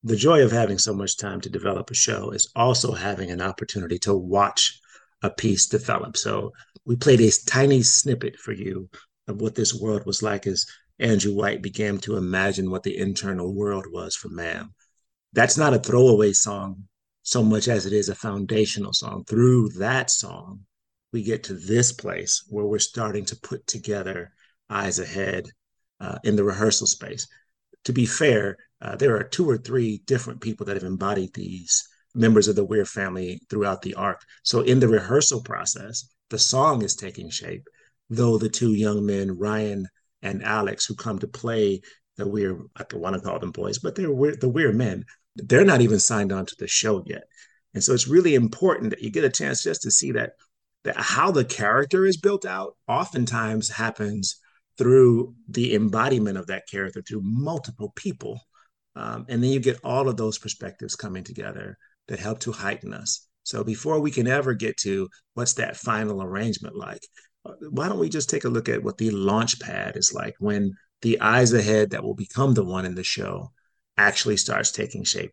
The joy of having so much time to develop a show is also having an opportunity to watch a piece develop. So we played a tiny snippet for you of what this world was like as Andrew White began to imagine what the internal world was for man. That's not a throwaway song so much as it is a foundational song. Through that song, we get to this place where we're starting to put together Eyes Ahead in the rehearsal space. To be fair, there are two or three different people that have embodied these members of the Weir family throughout the arc. So in the rehearsal process, the song is taking shape, though the two young men, Ryan and Alex, who come to play the Weir, I don't want to call them boys, but the Weir men, they're not even signed on to the show yet. And so it's really important that you get a chance just to see that how the character is built out oftentimes happens through the embodiment of that character through multiple people. And then you get all of those perspectives coming together that help to heighten us. So before we can ever get to what's that final arrangement like, why don't we just take a look at what the launch pad is like when the eyes ahead that will become the one in the show actually starts taking shape?